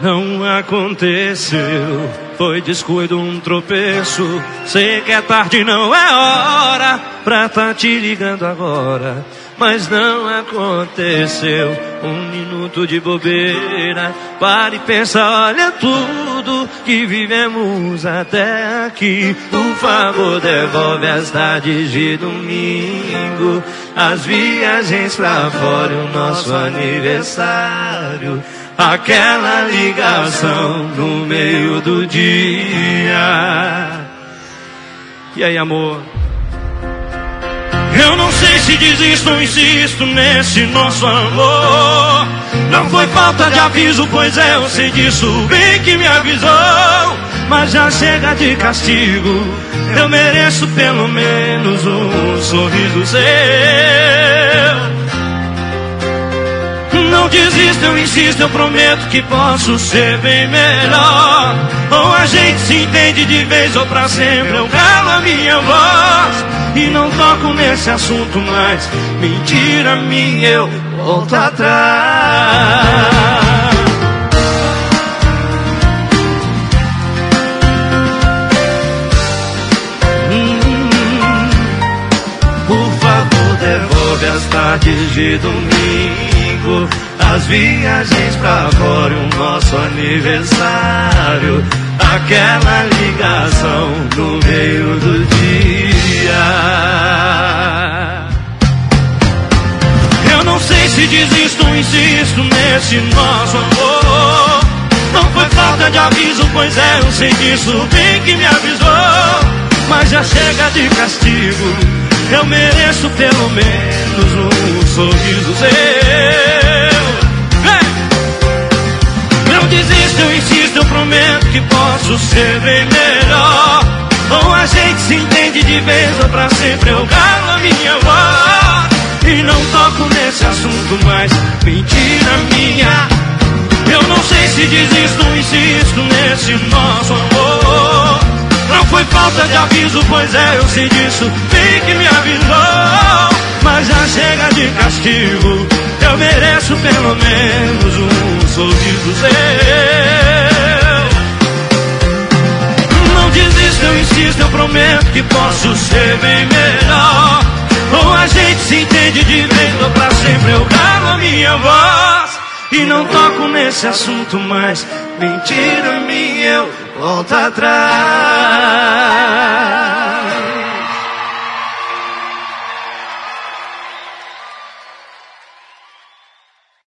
Não aconteceu, foi descuido, um tropeço. Sei que é tarde, não é hora pra tá te ligando agora, mas não aconteceu. Um minuto de bobeira, para e pensa, olha tudo que vivemos até aqui. Por favor, devolve as tardes de domingo, as viagens pra fora e o nosso aniversário, aquela ligação no meio do dia. E aí, amor? Eu não sei se desisto ou insisto nesse nosso amor. Não foi falta de aviso, pois é, eu sei disso, bem que me avisou. Mas já chega de castigo, eu mereço pelo menos um sorriso seu. Não desisto, eu insisto, eu prometo que posso ser bem melhor. Ou a gente se entende de vez ou pra sempre, eu calo a minha voz e não toco nesse assunto mais. Mentira minha, eu volto atrás. Por favor, devolve as tardes de domingo, as viagens pra fora e o nosso aniversário, aquela ligação no meio do dia. Eu não sei se desisto ou insisto nesse nosso amor. Não foi falta de aviso, pois é, eu sei disso, bem que me avisou. Mas já chega de castigo, eu mereço pelo menos um sorriso seu. Não desisto, eu insisto, eu prometo que posso ser bem melhor. Ou a gente se entende de vez ou pra sempre, eu calo a minha voz e não toco nesse assunto mais. Mentira minha, eu não sei se desisto ou insisto nesse nosso amor. Não foi falta de aviso, pois é, eu sei disso, bem que me avisou. Mas já chega de castigo, eu mereço pelo menos um sorriso seu. Não desisto, eu insisto, eu prometo que posso ser bem melhor. Ou a gente se entende de vez ou pra sempre, eu calo a minha voz e não toco nesse assunto mais. Mentira minha, eu volto atrás.